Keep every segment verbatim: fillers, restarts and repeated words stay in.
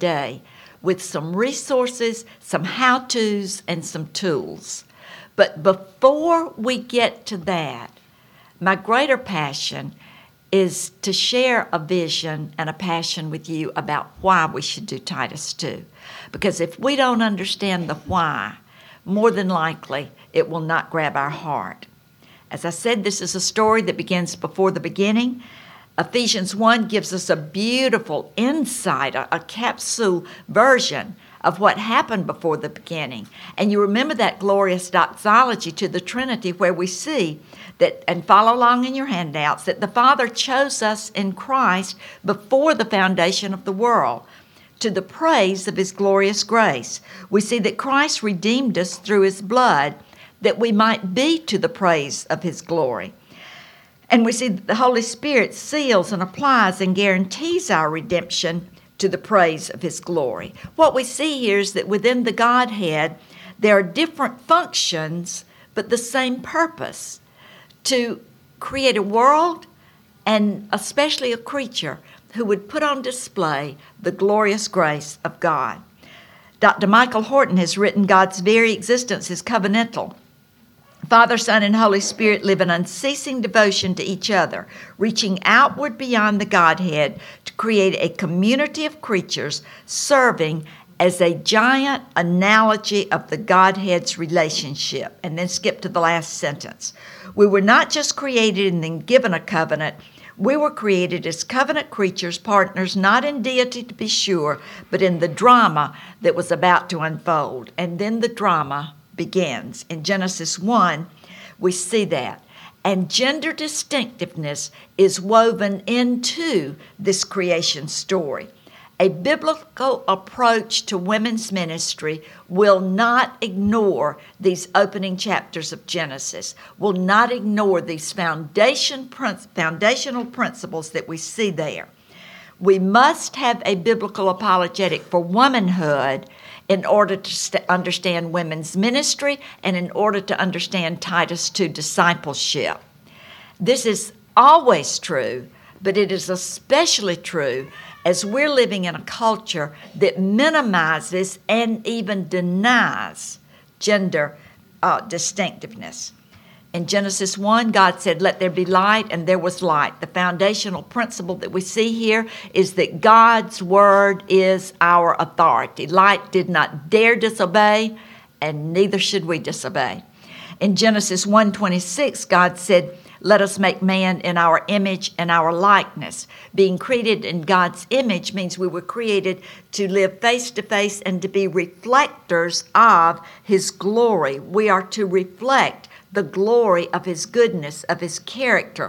today with some resources, some how-tos, and some tools. But before we get to that, my greater passion is to share a vision and a passion with you about why we should do Titus two. Because if we don't understand the why, more than likely it will not grab our heart. As I said, this is a story that begins before the beginning. Ephesians one gives us a beautiful insight, a, a capsule version of what happened before the beginning. And you remember that glorious doxology to the Trinity where we see that, and follow along in your handouts, that the Father chose us in Christ before the foundation of the world to the praise of his glorious grace. We see that Christ redeemed us through his blood that we might be to the praise of his glory. And we see that the Holy Spirit seals and applies and guarantees our redemption to the praise of his glory. What we see here is that within the Godhead, there are different functions, but the same purpose: to create a world and especially a creature who would put on display the glorious grace of God. Doctor Michael Horton has written, God's very existence is covenantal. Father, Son, and Holy Spirit live in unceasing devotion to each other, reaching outward beyond the Godhead to create a community of creatures serving as a giant analogy of the Godhead's relationship. And then skip to the last sentence. We were not just created and then given a covenant. We were created as covenant creatures, partners, not in deity to be sure, but in the drama that was about to unfold. And then the drama begins. In Genesis one, we see that. And gender distinctiveness is woven into this creation story. A biblical approach to women's ministry will not ignore these opening chapters of Genesis, will not ignore these foundation, foundational principles that we see there. We must have a biblical apologetic for womanhood in order to st- understand women's ministry and in order to understand Titus two discipleship. This is always true, but it is especially true as we're living in a culture that minimizes and even denies gender uh, distinctiveness. In Genesis one, God said, let there be light, and there was light. The foundational principle that we see here is that God's word is our authority. Light did not dare disobey, and neither should we disobey. In Genesis one twenty-six, God said, let us make man in our image and our likeness. Being created in God's image means we were created to live face to face and to be reflectors of his glory. We are to reflect the glory of his goodness, of his character.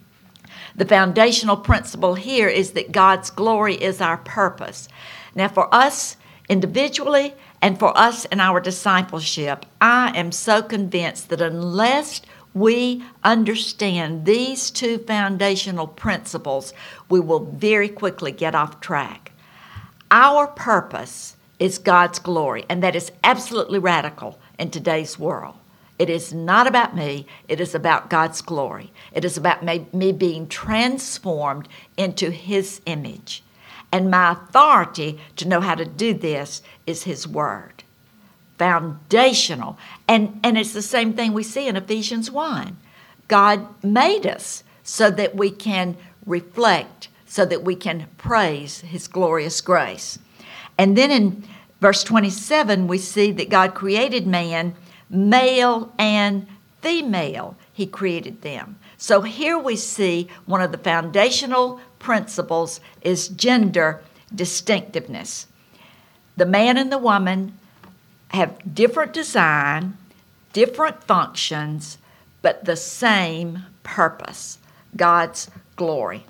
The foundational principle here is that God's glory is our purpose. Now, for us individually and for us in our discipleship, I am so convinced that unless we understand these two foundational principles, we will very quickly get off track. Our purpose is God's glory, and that is absolutely radical in today's world. It is not about me. It is about God's glory. It is about me, me being transformed into his image. And my authority to know how to do this is his word. Foundational. And, and it's the same thing we see in Ephesians one. God made us so that we can reflect, so that we can praise his glorious grace. And then in verse twenty-seven, we see that God created man, male and female, he created them. So here we see one of the foundational principles is gender distinctiveness. The man and the woman have different design, different functions, but the same purpose, God's glory.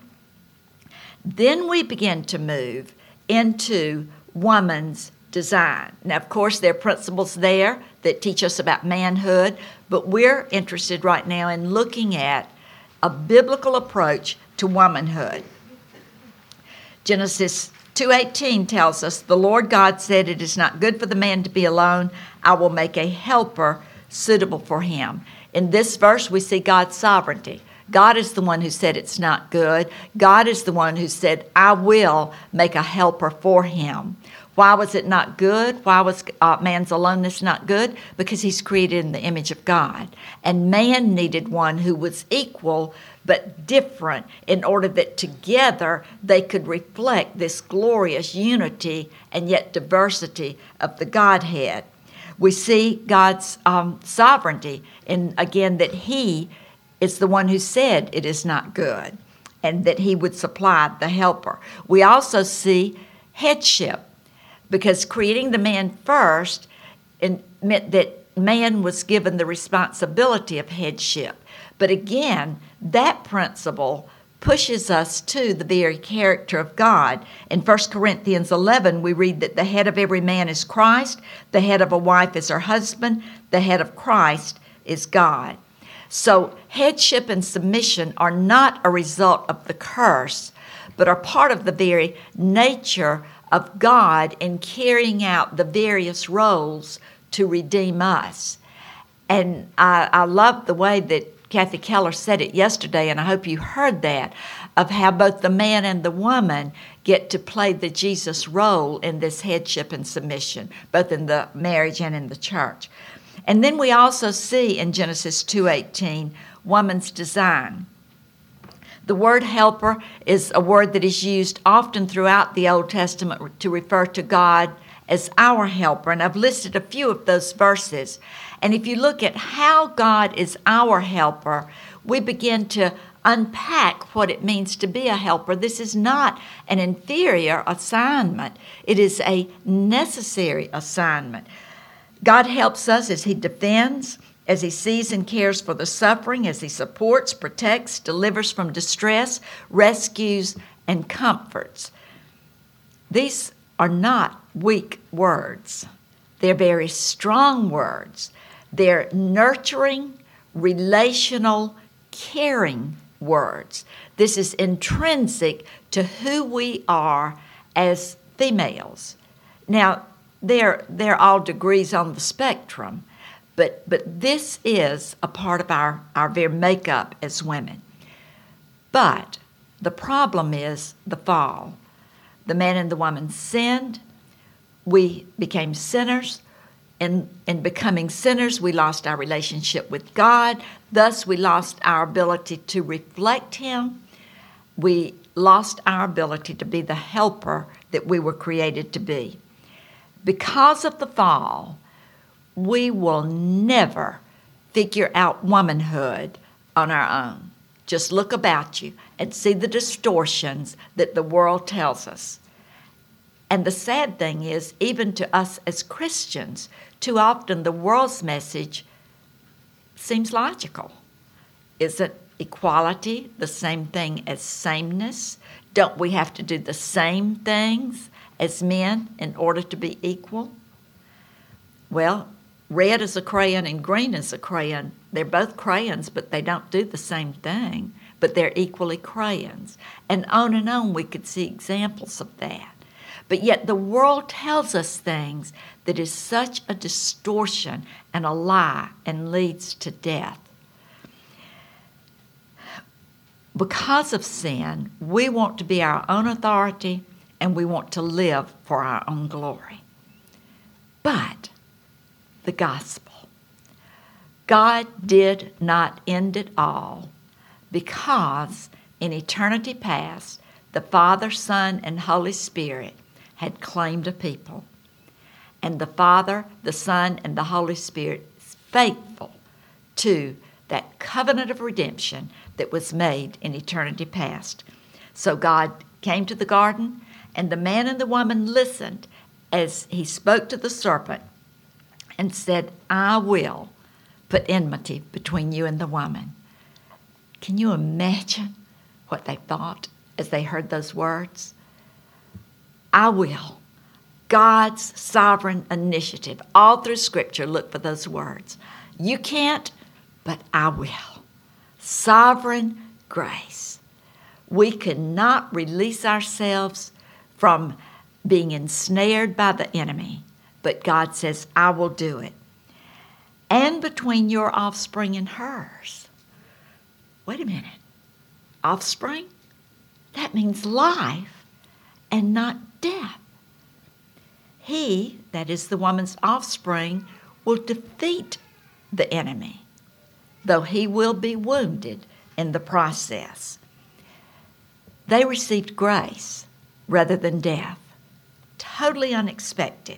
Then we begin to move into woman's design. Now, of course, there are principles there that teach us about manhood, but we're interested right now in looking at a biblical approach to womanhood. Genesis two eighteen tells us, the Lord God said, it is not good for the man to be alone. I will make a helper suitable for him. In this verse, we see God's sovereignty. God is the one who said it's not good. God is the one who said, I will make a helper for him. Why was it not good? Why was uh, man's aloneness not good? Because he's created in the image of God. And man needed one who was equal but different in order that together they could reflect this glorious unity and yet diversity of the Godhead. We see God's um, sovereignty in, again, that he is the one who said it is not good and that he would supply the helper. We also see headship, because creating the man first meant that man was given the responsibility of headship. But again, that principle pushes us to the very character of God. In First Corinthians eleven, we read that the head of every man is Christ, the head of a wife is her husband, the head of Christ is God. So headship and submission are not a result of the curse, but are part of the very nature of God in carrying out the various roles to redeem us. And I, I love the way that Kathy Keller said it yesterday, and I hope you heard that, of how both the man and the woman get to play the Jesus role in this headship and submission, both in the marriage and in the church. And then we also see in Genesis two eighteen, woman's design. The word helper is a word that is used often throughout the Old Testament to refer to God as our helper. And I've listed a few of those verses. And if you look at how God is our helper, we begin to unpack what it means to be a helper. This is not an inferior assignment. It is a necessary assignment. God helps us as he defends, as he sees and cares for the suffering, as he supports, protects, delivers from distress, rescues, and comforts. These are not weak words. They're very strong words. They're nurturing, relational, caring words. This is intrinsic to who we are as females. Now, they're, they're all degrees on the spectrum. But but this is a part of our, our very makeup as women. But the problem is the fall. The man and the woman sinned. We became sinners. In, in becoming sinners, we lost our relationship with God. Thus, we lost our ability to reflect him. We lost our ability to be the helper that we were created to be. Because of the fall, we will never figure out womanhood on our own. Just look about you and see the distortions that the world tells us. And the sad thing is, even to us as Christians, too often the world's message seems logical. Isn't equality the same thing as sameness? Don't we have to do the same things as men in order to be equal? Well, red is a crayon and green is a crayon. They're both crayons, but they don't do the same thing, but they're equally crayons. And on and on we could see examples of that. But yet the world tells us things that is such a distortion and a lie and leads to death. Because of sin, we want to be our own authority and we want to live for our own glory. But the gospel. God did not end it all because in eternity past, the Father, Son, and Holy Spirit had claimed a people. And the Father, the Son, and the Holy Spirit is faithful to that covenant of redemption that was made in eternity past. So God came to the garden, and the man and the woman listened as he spoke to the serpent and said, I will put enmity between you and the woman. Can you imagine what they thought as they heard those words? I will. God's sovereign initiative. All through Scripture, look for those words. You can't, but I will. Sovereign grace. We cannot release ourselves from being ensnared by the enemy, but God says, I will do it. And between your offspring and hers. wait a minute, offspring? That means life and not death. He, that is the woman's offspring, will defeat the enemy, though he will be wounded in the process. They received grace rather than death. Totally unexpected.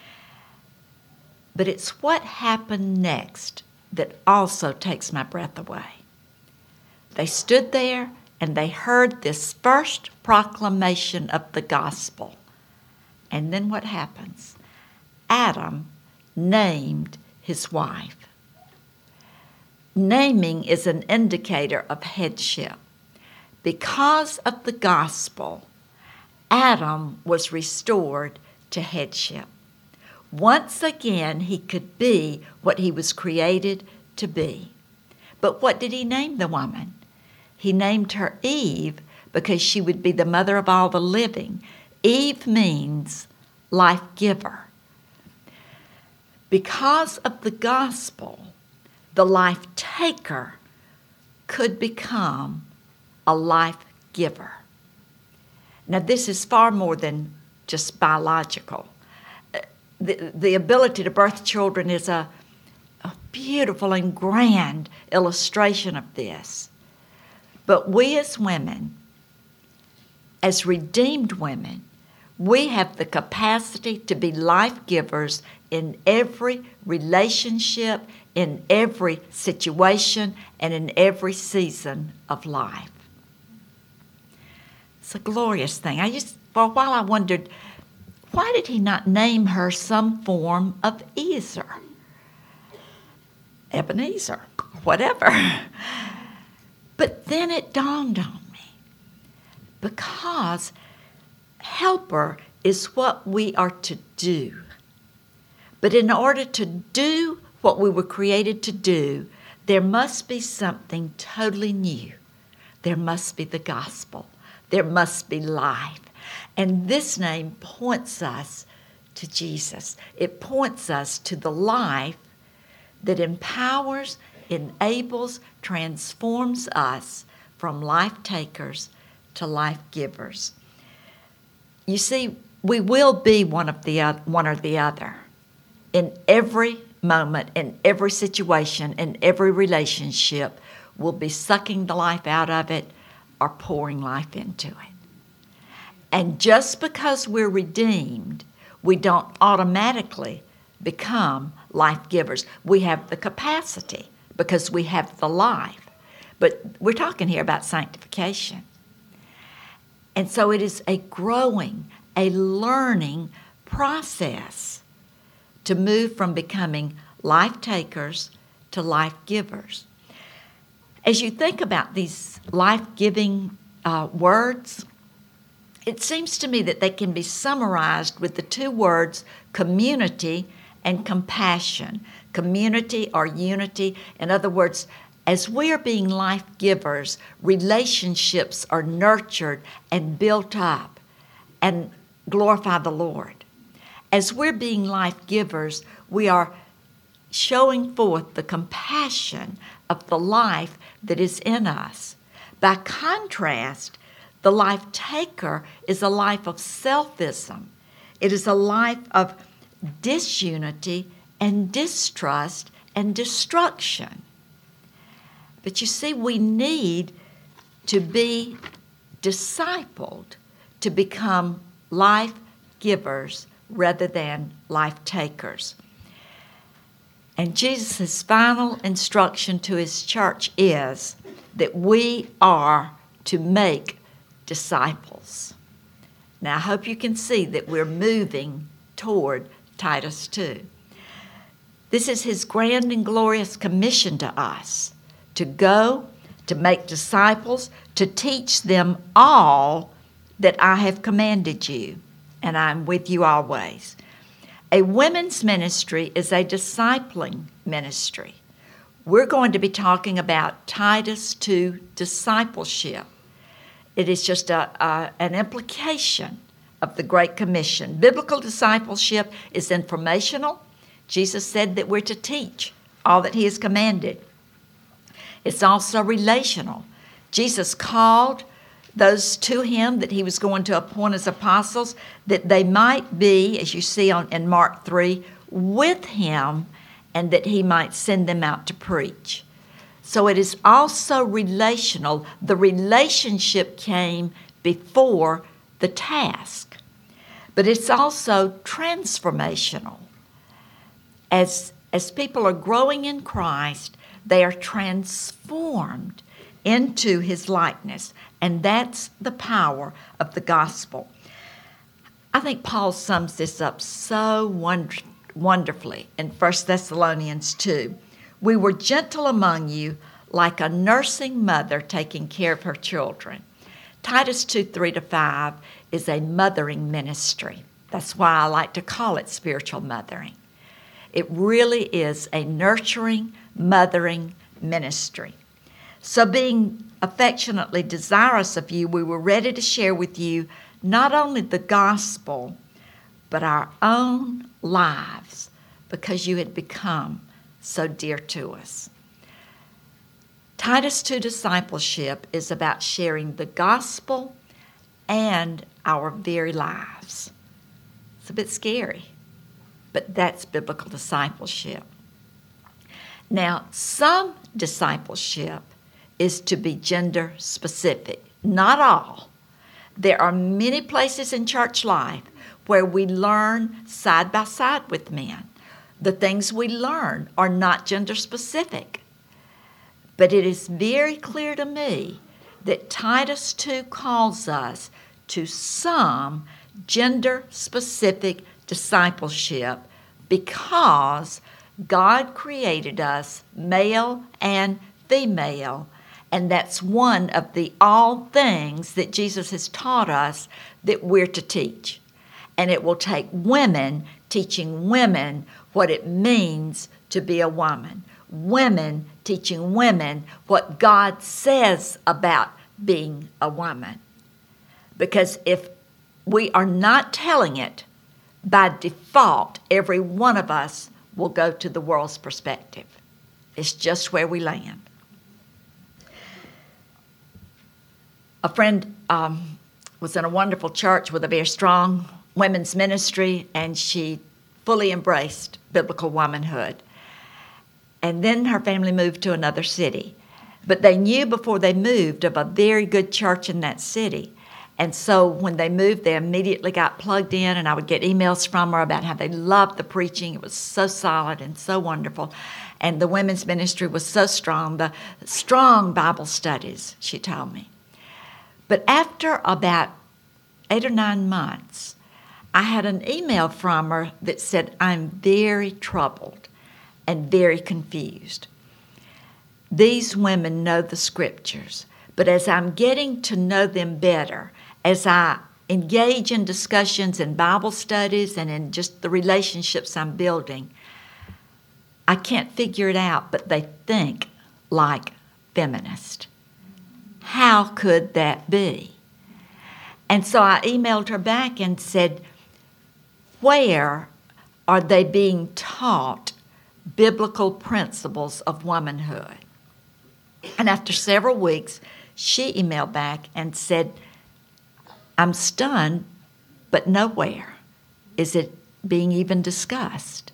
But it's what happened next that also takes my breath away. They stood there and they heard this first proclamation of the gospel. And then what happens? Adam named his wife. Naming is an indicator of headship. Because of the gospel, Adam was restored to headship. Once again, he could be what he was created to be. But what did he name the woman? He named her Eve because she would be the mother of all the living. Eve means life giver. Because of the gospel, the life taker could become a life giver. Now, this is far more than just biological. The, the ability to birth children is a, a beautiful and grand illustration of this. But we as women, as redeemed women, we have the capacity to be life givers in every relationship, in every situation, and in every season of life. It's a glorious thing. I just, for a while I wondered, why did he not name her some form of Ezer? Ebenezer, whatever. But then it dawned on me, because helper is what we are to do. But in order to do what we were created to do, there must be something totally new. There must be the gospel. There must be life. And this name points us to Jesus. It points us to the life that empowers, enables, transforms us from life takers to life givers. You see, we will be one of the other, one or the other in every moment, in every situation, in every relationship. We'll be sucking the life out of it or pouring life into it. And just because we're redeemed, we don't automatically become life givers. We have the capacity because we have the life. But we're talking here about sanctification. And so it is a growing, a learning process to move from becoming life takers to life givers. As you think about these life-giving uh, words, it seems to me that they can be summarized with the two words community and compassion. Community or unity. In other words, as we are being life givers, relationships are nurtured and built up and glorify the Lord. As we're being life givers, we are showing forth the compassion of the life that is in us. By contrast, the life taker is a life of selfism. It is a life of disunity and distrust and destruction. But you see, we need to be discipled to become life givers rather than life takers. And Jesus' final instruction to his church is that we are to make disciples. Now, I hope you can see that we're moving toward Titus two. This is his grand and glorious commission to us, to go, to make disciples, to teach them all that I have commanded you, and I'm with you always. A women's ministry is a discipling ministry. We're going to be talking about Titus two discipleship. It is just a, a, an implication of the Great Commission. Biblical discipleship is informational. Jesus said that we're to teach all that he has commanded. It's also relational. Jesus called those to him that he was going to appoint as apostles, that they might be, as you see on, in Mark three, with him, and that he might send them out to preach. So it is also relational. The relationship came before the task. But it's also transformational. As, as people are growing in Christ, they are transformed into his likeness. And that's the power of the gospel. I think Paul sums this up so wonder, wonderfully in First Thessalonians two. We were gentle among you, like a nursing mother taking care of her children. Titus two, three to five is a mothering ministry. That's why I like to call it spiritual mothering. It really is a nurturing, mothering ministry. So being affectionately desirous of you, we were ready to share with you not only the gospel, but our own lives, because you had become so dear to us. Titus two discipleship is about sharing the gospel and our very lives. It's a bit scary, but that's biblical discipleship. Now, some discipleship is to be gender specific. Not all. There are many places in church life where we learn side by side with men. The things we learn are not gender specific. But it is very clear to me that Titus two calls us to some gender-specific discipleship because God created us male and female, and that's one of the all things that Jesus has taught us that we're to teach. And it will take women teaching women what it means to be a woman. Women teaching women what God says about being a woman. Because if we are not telling it, by default, every one of us will go to the world's perspective. It's just where we land. A friend um, was in a wonderful church with a very strong women's ministry, and she fully embraced biblical womanhood. And then her family moved to another city. But they knew before they moved of a very good church in that city. And so when they moved, they immediately got plugged in, and I would get emails from her about how they loved the preaching. It was so solid and so wonderful. And the women's ministry was so strong, the strong Bible studies, she told me. But after about eight or nine months, I had an email from her that said, I'm very troubled and very confused. These women know the scriptures, but as I'm getting to know them better, as I engage in discussions and Bible studies and in just the relationships I'm building, I can't figure it out, but they think like feminists. How could that be? And so I emailed her back and said, where are they being taught biblical principles of womanhood? And after several weeks, she emailed back and said, I'm stunned, but nowhere is it being even discussed.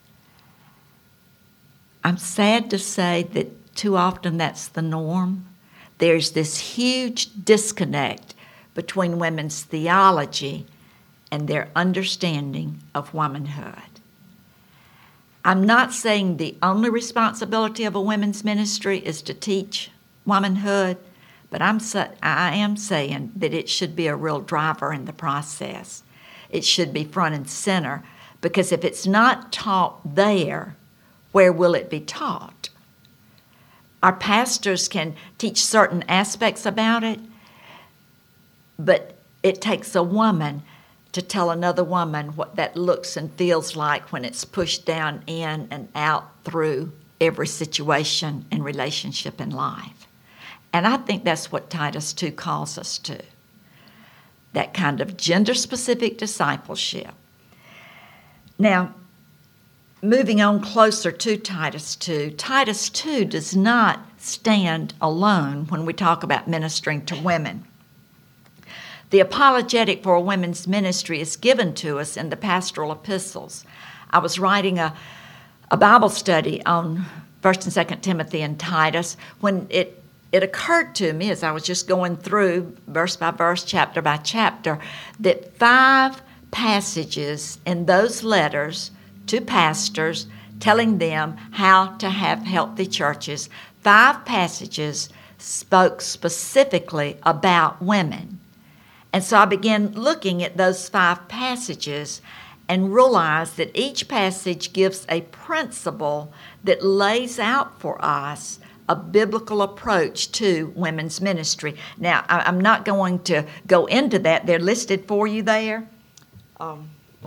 I'm sad to say that too often that's the norm. There's this huge disconnect between women's theology and their understanding of womanhood. I'm not saying the only responsibility of a women's ministry is to teach womanhood, but I'm I am saying that it should be a real driver in the process. It should be front and center, because if it's not taught there, where will it be taught? Our pastors can teach certain aspects about it, but it takes a woman to tell another woman what that looks and feels like when it's pushed down in and out through every situation and relationship in life. And I think that's what Titus two calls us to, that kind of gender-specific discipleship. Now, moving on closer to Titus two, Titus two does not stand alone when we talk about ministering to women. The apologetic for a women's ministry is given to us in the pastoral epistles. I was writing a, a Bible study on First and Second Timothy and Titus when it, it occurred to me as I was just going through verse by verse, chapter by chapter, that five passages in those letters to pastors telling them how to have healthy churches, five passages spoke specifically about women. And so I began looking at those five passages and realized that each passage gives a principle that lays out for us a biblical approach to women's ministry. Now, I'm not going to go into that. They're listed for you there. Um,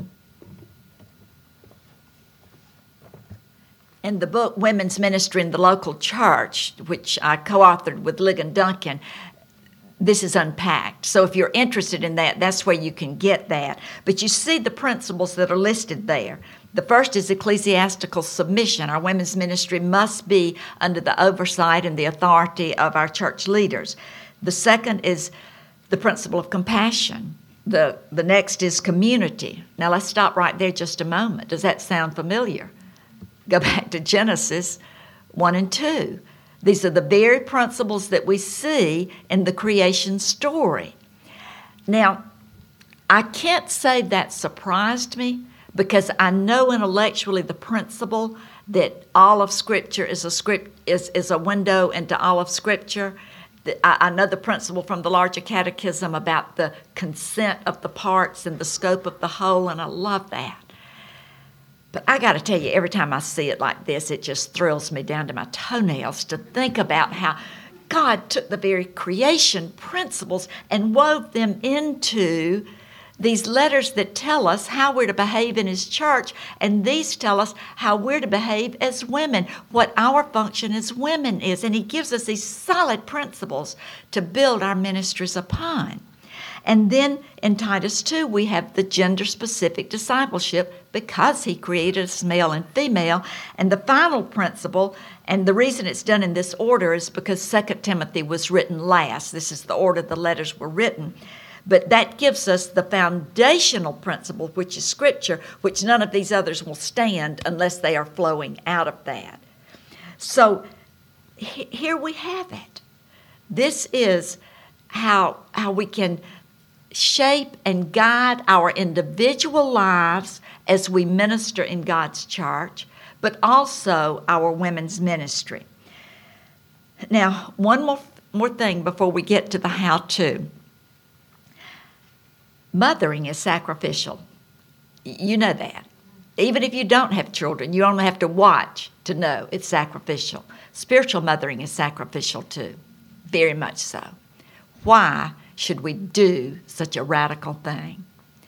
in the book, Women's Ministry in the Local Church, which I co-authored with Ligon Duncan, this is unpacked. So if you're interested in that, that's where you can get that. But you see the principles that are listed there. The first is ecclesiastical submission. Our women's ministry must be under the oversight and the authority of our church leaders. The second is the principle of compassion. The, the next is community. Now let's stop right there just a moment. Does that sound familiar? Go back to Genesis one and two. These are the very principles that we see in the creation story. Now, I can't say that surprised me because I know intellectually the principle that all of Scripture is a script is, is a window into all of Scripture. I, I know the principle from the larger catechism about the consent of the parts and the scope of the whole, and I love that. But I got to tell you, every time I see it like this, it just thrills me down to my toenails to think about how God took the very creation principles and wove them into these letters that tell us how we're to behave in His church, and these tell us how we're to behave as women, what our function as women is. And He gives us these solid principles to build our ministries upon. And then in Titus two, we have the gender-specific discipleship because He created us male and female. And the final principle, and the reason it's done in this order is because Second Timothy was written last. This is the order the letters were written. But that gives us the foundational principle, which is Scripture, which none of these others will stand unless they are flowing out of that. So he- here we have it. This is how, how we can shape and guide our individual lives as we minister in God's church, but also our women's ministry. Now, one more, more thing before we get to the how-to. Mothering is sacrificial. You know that. Even if you don't have children, you only have to watch to know it's sacrificial. Spiritual mothering is sacrificial too, very much so. Why should we do such a radical thing?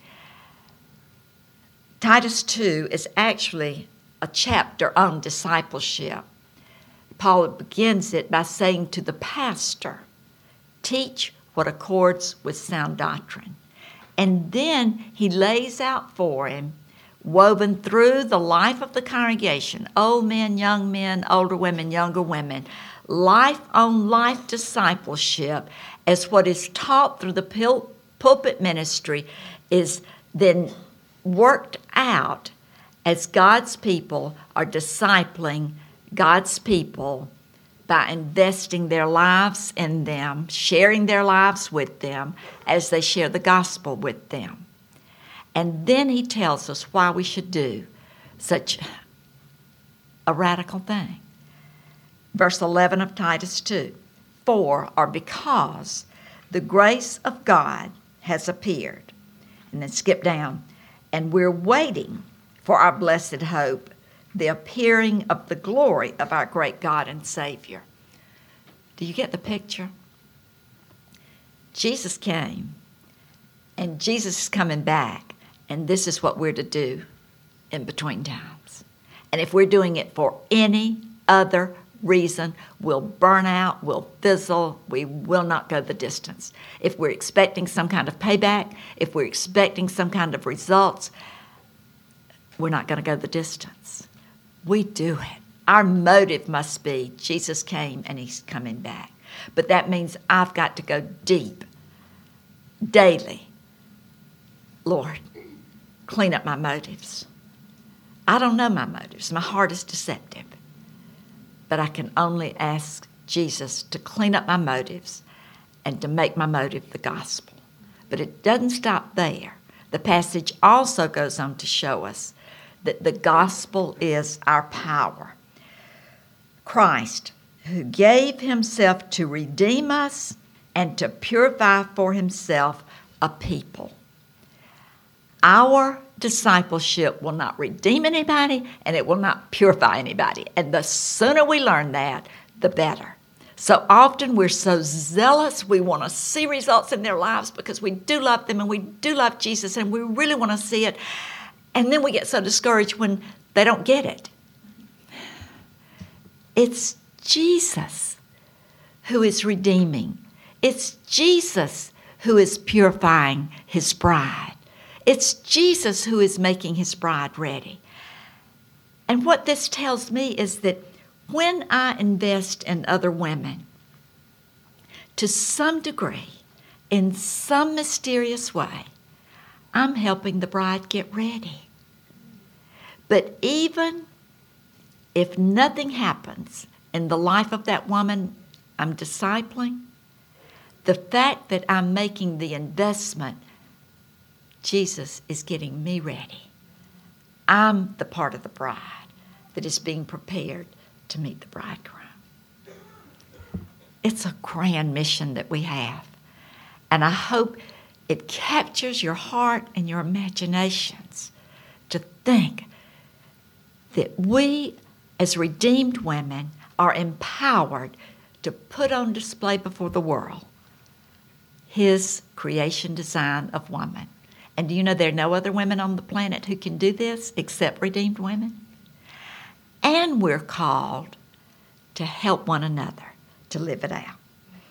Titus two is actually a chapter on discipleship. Paul begins it by saying to the pastor, teach what accords with sound doctrine. And then he lays out for him, woven through the life of the congregation, old men, young men, older women, younger women, life-on-life discipleship as what is taught through the pul- pulpit ministry is then worked out as God's people are discipling God's people by investing their lives in them, sharing their lives with them as they share the gospel with them. And then he tells us why we should do such a radical thing. Verse eleven of Titus two, for or because the grace of God has appeared. And then skip down. And we're waiting for our blessed hope, the appearing of the glory of our great God and Savior. Do you get the picture? Jesus came, and Jesus is coming back, and this is what we're to do in between times. And if we're doing it for any other reason, we'll burn out, we'll fizzle, we will not go the distance. If we're expecting some kind of payback, if we're expecting some kind of results, we're not going to go the distance. We do it Our motive must be Jesus came and he's coming back. But that means I've got to go deep, daily. Lord, clean up my motives. I don't know my motives. My heart is deceptive. But I can only ask Jesus to clean up my motives and to make my motive the gospel. But it doesn't stop there. The passage also goes on to show us that the gospel is our power. Christ, who gave himself to redeem us and to purify for himself a people. Our discipleship will not redeem anybody, and it will not purify anybody. And the sooner we learn that, the better. So often we're so zealous, we want to see results in their lives because we do love them and we do love Jesus and we really want to see it. And then we get so discouraged when they don't get it. It's Jesus who is redeeming. It's Jesus who is purifying his bride. It's Jesus who is making his bride ready. And what this tells me is that when I invest in other women, to some degree, in some mysterious way, I'm helping the bride get ready. But even if nothing happens in the life of that woman I'm discipling, the fact that I'm making the investment, Jesus is getting me ready. I'm the part of the bride that is being prepared to meet the bridegroom. It's a grand mission that we have. And I hope it captures your heart and your imaginations to think that we as redeemed women are empowered to put on display before the world his creation design of woman. And do you know there are no other women on the planet who can do this except redeemed women? And we're called to help one another to live it out.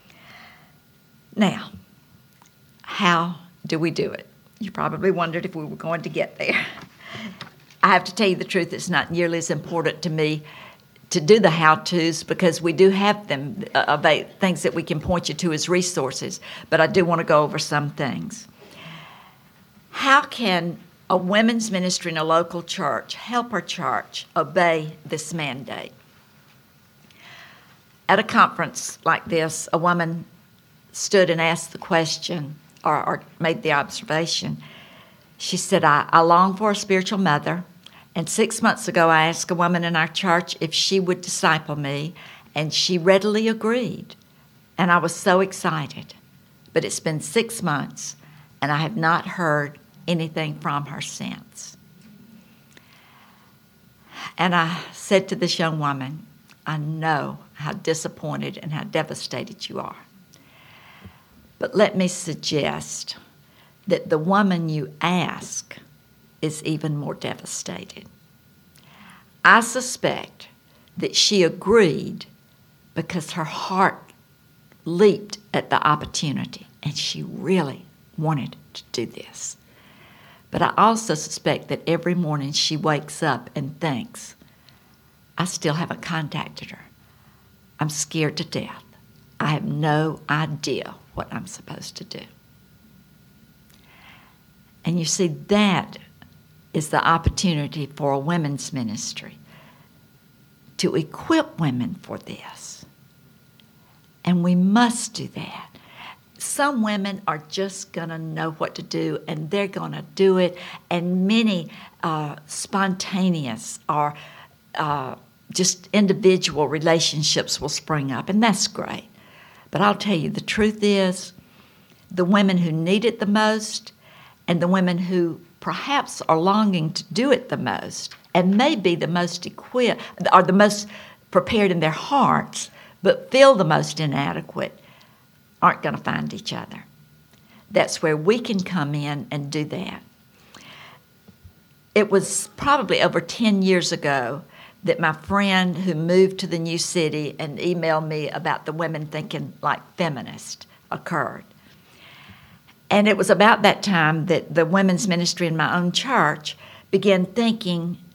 Now, how do we do it? You probably wondered if we were going to get there. I have to tell you the truth, it's not nearly as important to me to do the how-tos because we do have them, uh, things that we can point you to as resources, but I do want to go over some things. How can a women's ministry in a local church help our church obey this mandate? At a conference like this, a woman stood and asked the question, or, or made the observation. She said, I, I long for a spiritual mother, and six months ago I asked a woman in our church if she would disciple me, and she readily agreed. And I was so excited. But it's been six months, and I have not heard anything from her since. And I said to this young woman, I know how disappointed and how devastated you are. But let me suggest that the woman you ask is even more devastated. I suspect that she agreed because her heart leaped at the opportunity and she really wanted to do this. But I also suspect that every morning she wakes up and thinks, I still haven't contacted her. I'm scared to death. I have no idea what I'm supposed to do. And you see, that is the opportunity for a women's ministry to equip women for this. And we must do that. Some women are just going to know what to do, and they're going to do it. And many uh, spontaneous or uh, just individual relationships will spring up, and that's great. But I'll tell you, the truth is, the women who need it the most and the women who perhaps are longing to do it the most and may be the most equipped, or the most prepared in their hearts, but feel the most inadequate, aren't going to find each other. That's where we can come in and do that. It was probably over ten years ago that my friend who moved to the new city and emailed me about the Women Thinking Like Feminists occurred. And it was about that time that the women's ministry in my own church began thinking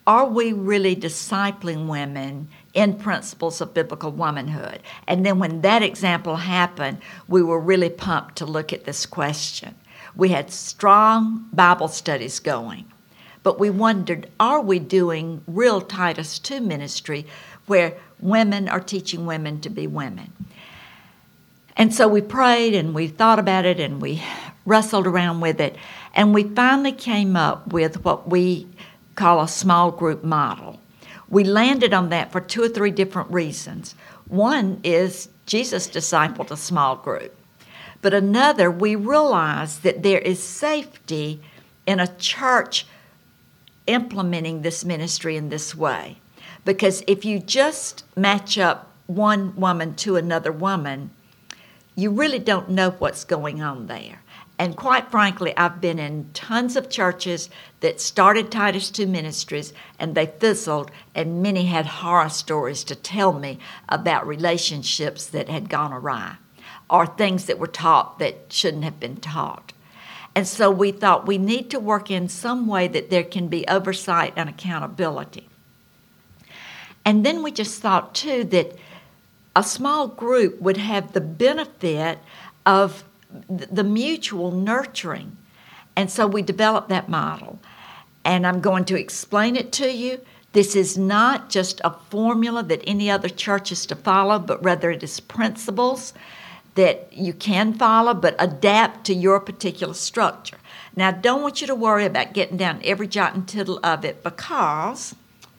are we really discipling women in principles of biblical womanhood? And then when that example happened, we were really pumped to look at this question. We had strong Bible studies going, but we wondered, are we doing real Titus two ministry where women are teaching women to be women? And so we prayed and we thought about it and we wrestled around with it, and we finally came up with what we call a small group model. We landed on that for two or three different reasons. One is Jesus discipled a small group. But another, we realized that there is safety in a church implementing this ministry in this way. Because if you just match up one woman to another woman, you really don't know what's going on there. And quite frankly, I've been in tons of churches that started Titus two ministries and they fizzled, and many had horror stories to tell me about relationships that had gone awry or things that were taught that shouldn't have been taught. And so we thought we need to work in some way that there can be oversight and accountability. And then we just thought, too, that a small group would have the benefit of the mutual nurturing. And so we developed that model. And I'm going to explain it to you. This is not just a formula that any other church is to follow, but rather it is principles that you can follow, but adapt to your particular structure. Now, I don't want you to worry about getting down every jot and tittle of it, because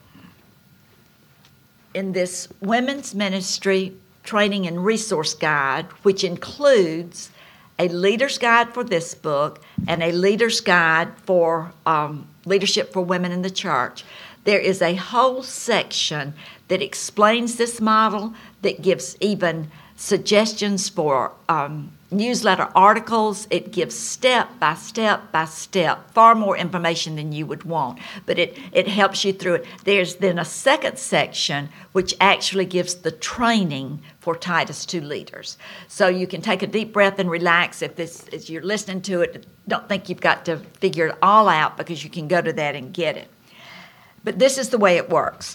in this Women's Ministry Training and Resource Guide, which includes a leader's guide for this book and a leader's guide for um, leadership for women in the church, there is a whole section that explains this model, that gives even suggestions for um, newsletter articles. It gives step by step by step, far more information than you would want, but it, it helps you through it. There's then a second section which actually gives the training for Titus two leaders. So you can take a deep breath and relax. If this, as you're listening to it, don't think you've got to figure it all out, because you can go to that and get it. But this is the way it works.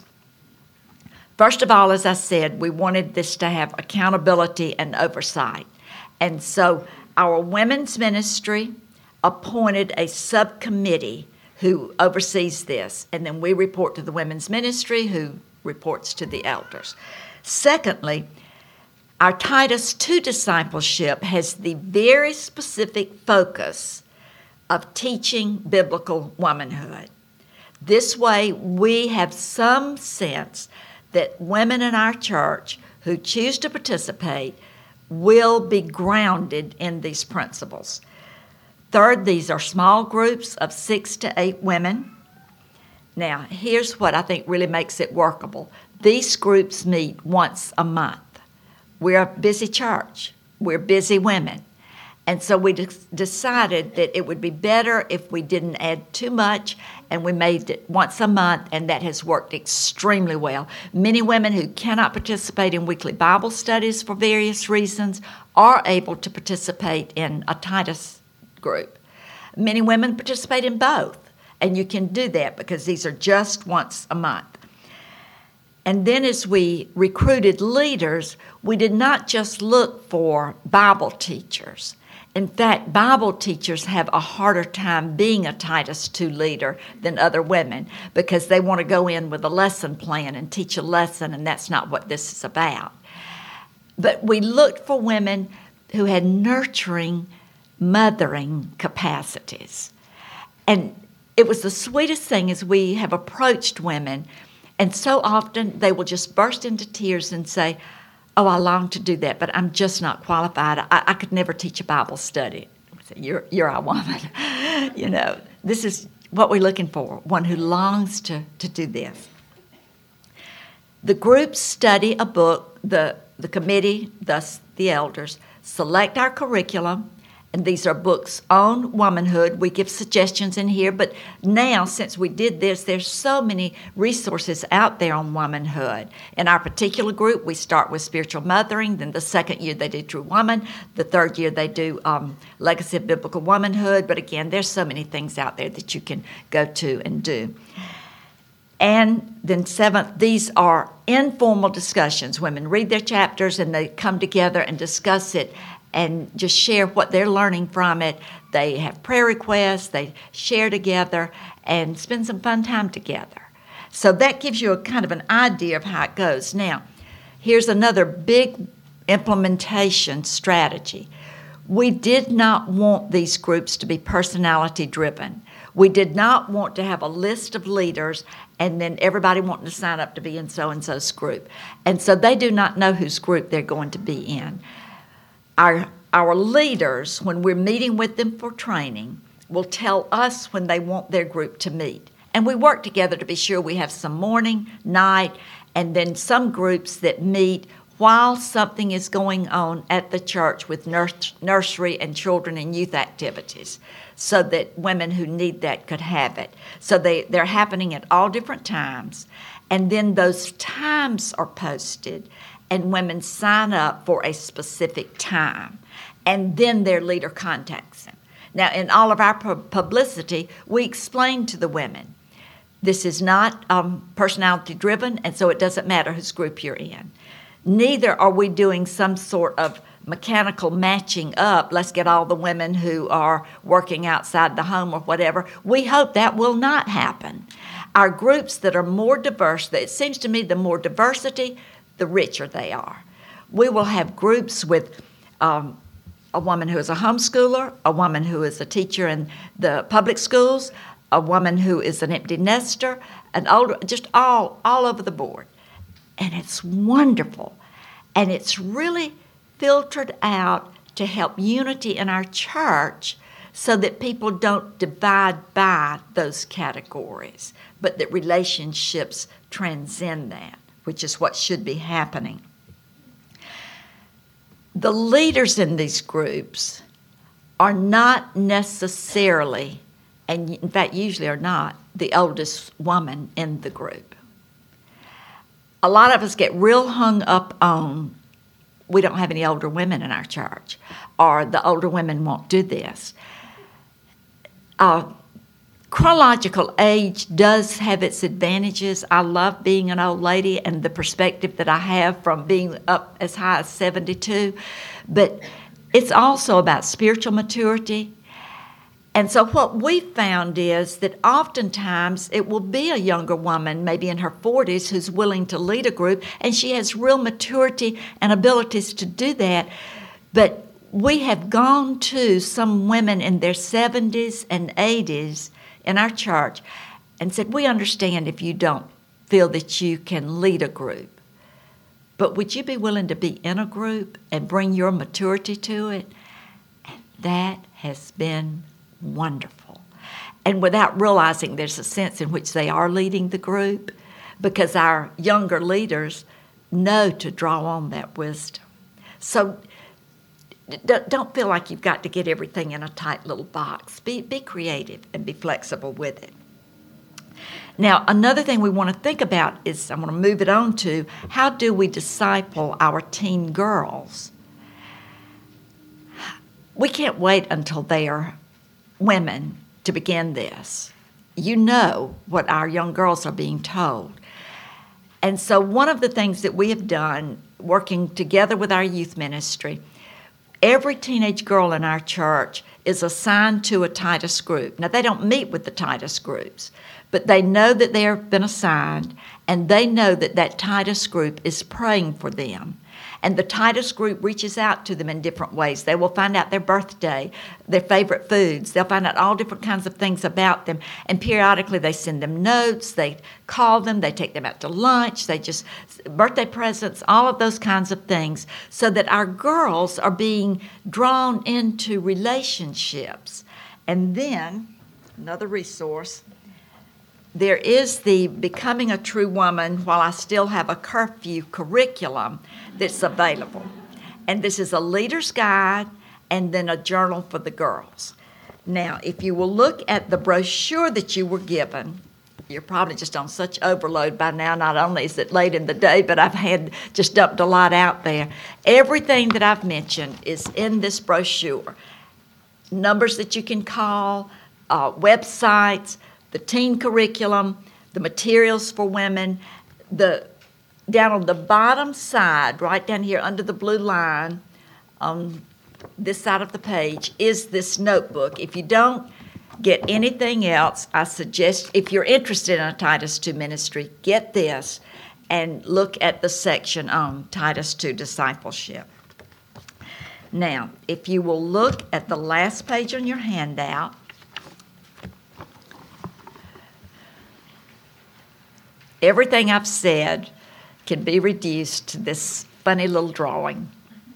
First of all, as I said, we wanted this to have accountability and oversight. And so our women's ministry appointed a subcommittee who oversees this. And then we report to the women's ministry, who reports to the elders. Secondly, our Titus two discipleship has the very specific focus of teaching biblical womanhood. This way, we have some sense that women in our church who choose to participate will be grounded in these principles. Third, these are small groups of six to eight women. Now, here's what I think really makes it workable. These groups meet once a month. We're a busy church. We're busy women. And so we de- decided that it would be better if we didn't add too much, and we made it once a month, and that has worked extremely well. Many women who cannot participate in weekly Bible studies for various reasons are able to participate in a Titus group. Many women participate in both, and you can do that because these are just once a month. And then as we recruited leaders, we did not just look for Bible teachers. In fact, Bible teachers have a harder time being a Titus two leader than other women, because they want to go in with a lesson plan and teach a lesson, and that's not what this is about. But we looked for women who had nurturing, mothering capacities. And it was the sweetest thing as we have approached women, and so often they will just burst into tears and say, "Oh, I long to do that, but I'm just not qualified. I, I could never teach a Bible study." Say, you're, you're our woman. You know, this is what we're looking for, one who longs to, to do this. The groups study a book. The, the committee, thus the elders, select our curriculum, and these are books on womanhood. We give suggestions in here, but now, since we did this, there's so many resources out there on womanhood. In our particular group, we start with spiritual mothering. Then the second year they do True Woman. The third year they do um, Legacy of Biblical Womanhood. But again, there's so many things out there that you can go to and do. And then seventh, these are informal discussions. Women read their chapters and they come together and discuss it and just share what they're learning from it. They have prayer requests, they share together and spend some fun time together. So that gives you a kind of an idea of how it goes. Now, here's another big implementation strategy. We did not want these groups to be personality driven. We did not want to have a list of leaders and then everybody wanting to sign up to be in so-and-so's group. And so they do not know whose group they're going to be in. Our, our leaders, when we're meeting with them for training, will tell us when they want their group to meet. And we work together to be sure we have some morning, night, and then some groups that meet while something is going on at the church with nurs- nursery and children and youth activities, so that women who need that could have it. So they, they're happening at all different times, and then those times are posted, and women sign up for a specific time, and then their leader contacts them. Now, in all of our pu- publicity, we explain to the women, this is not um, personality-driven, and so it doesn't matter whose group you're in. Neither are we doing some sort of mechanical matching up. Let's get all the women who are working outside the home or whatever. We hope that will not happen. Our groups that are more diverse, it seems to me the more diversity, the richer they are. We will have groups with um, a woman who is a homeschooler, a woman who is a teacher in the public schools, a woman who is an empty nester, an older, just all, all over the board. And it's wonderful. And it's really filtered out to help unity in our church so that people don't divide by those categories, but that relationships transcend that, which is what should be happening. The leaders in these groups are not necessarily, and in fact usually are not, the oldest woman in the group. A lot of us get real hung up on, we don't have any older women in our church, or the older women won't do this. Uh, chronological age does have its advantages. I love being an old lady and the perspective that I have from being up as high as seventy-two, but it's also about spiritual maturity. And so what we found is that oftentimes it will be a younger woman, maybe in her forties, who's willing to lead a group, and she has real maturity and abilities to do that. But we have gone to some women in their seventies and eighties in our church and said, we understand if you don't feel that you can lead a group, but would you be willing to be in a group and bring your maturity to it? And that has been wonderful. And without realizing, there's a sense in which they are leading the group, because our younger leaders know to draw on that wisdom. So don't feel like you've got to get everything in a tight little box. Be, be creative and be flexible with it. Now, another thing we want to think about is, I want to move it on to, how do we disciple our teen girls? We can't wait until they are women to begin this. You know what our young girls are being told. And so one of the things that we have done, working together with our youth ministry, every teenage girl in our church is assigned to a Titus group. Now, they don't meet with the Titus groups, but they know that they have been assigned, and they know that that Titus group is praying for them. And the Titus group reaches out to them in different ways. They will find out their birthday, their favorite foods. They'll find out all different kinds of things about them. And periodically they send them notes, they call them, they take them out to lunch, they just, birthday presents, all of those kinds of things, so that our girls are being drawn into relationships. And then, another resource, there is the Becoming a True Woman While I Still Have a Curfew curriculum that's available. And this is a leader's guide and then a journal for the girls. Now, if you will look at the brochure that you were given, you're probably just on such overload by now. Not only is it late in the day, but I've had just dumped a lot out there. Everything that I've mentioned is in this brochure. Numbers that you can call, uh, websites, the teen curriculum, the materials for women. The down on the bottom side, right down here under the blue line, on this side of the page, is this notebook. If you don't get anything else, I suggest, if you're interested in a Titus two ministry, get this and look at the section on Titus two discipleship. Now, if you will look at the last page on your handout, everything I've said can be reduced to this funny little drawing.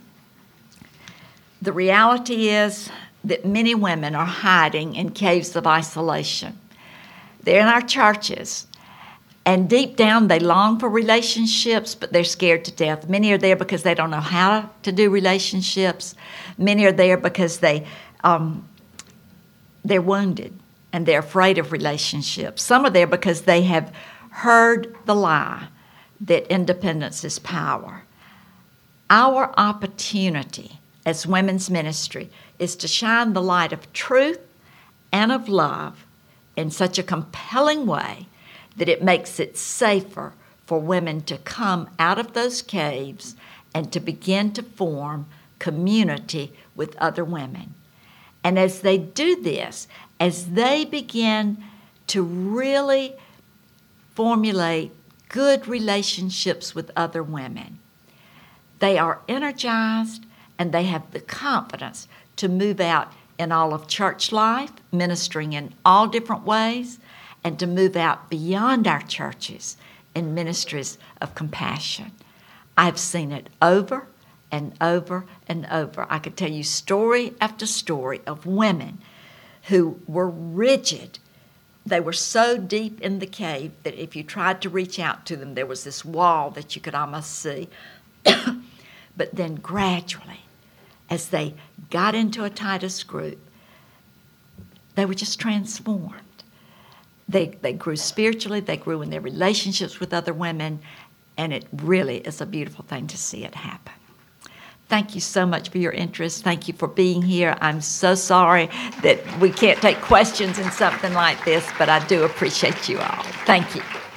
The reality is that many women are hiding in caves of isolation. They're in our churches, and deep down they long for relationships, but they're scared to death. Many are there because they don't know how to do relationships. Many are there because they, um, they're wounded and they're afraid of relationships. Some are there because they have heard the lie that independence is power. Our opportunity as women's ministry is to shine the light of truth and of love in such a compelling way that it makes it safer for women to come out of those caves and to begin to form community with other women. And as they do this, as they begin to really formulate good relationships with other women, they are energized and they have the confidence to move out in all of church life, ministering in all different ways, and to move out beyond our churches in ministries of compassion. I've seen it over and over and over. I could tell you story after story of women who were rigid. They were so deep in the cave that if you tried to reach out to them, there was this wall that you could almost see. But then gradually, as they got into a Titus group, they were just transformed. They, they grew spiritually, they grew in their relationships with other women, and it really is a beautiful thing to see it happen. Thank you so much for your interest. Thank you for being here. I'm so sorry that we can't take questions in something like this, but I do appreciate you all. Thank you.